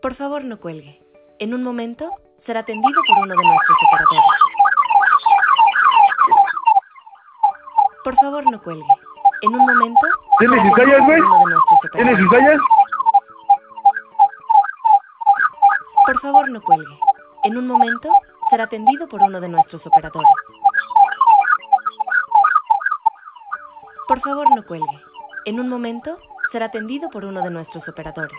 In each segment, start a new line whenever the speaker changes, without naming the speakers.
Por favor, no cuelgue. En un momento será atendido por uno de nuestros operadores. Por favor, no cuelgue. En un momento será
¿Tienes
atendido
cizallas,
por
güey?
uno de nuestros
¿Tienes
operadores.
cizallas?
Por favor, no cuelgue. En un momento será atendido por uno de nuestros operadores. Por favor, no cuelgue. En un momento será atendido por uno de nuestros operadores.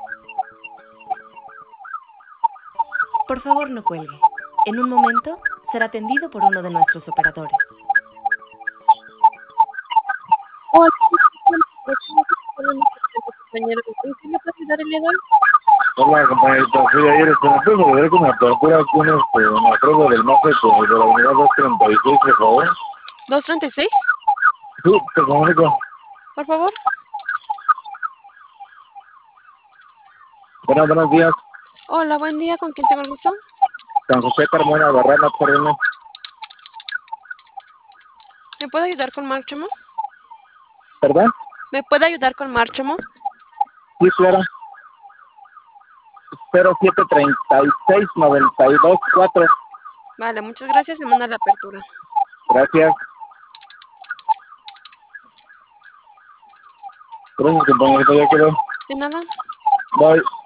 Por favor, no cuelgue. En un momento será atendido por uno de nuestros operadores.
Hola, compañero, ¿en qué le puedo ayudar el día de hoy?
Hola, compañerita. Sí, ayer me puedo volver con la apertura aquí en la prueba del MAPE de la unidad 236, por favor.
¿236?
Sí, te comunico.
Por favor.
Buenos días.
Hola, buen día, ¿con quién tengo el gusto?
San José Carmona Barrana, perdón.
¿Me puede ayudar con Márchamo?
¿Perdón?
¿Me puede ayudar con Márchamo?
Sí, claro. 0736-92-4.
Vale, muchas gracias, se manda la apertura.
Gracias. Gracias, compañerita. Ya quedó.
De nada.
Bye.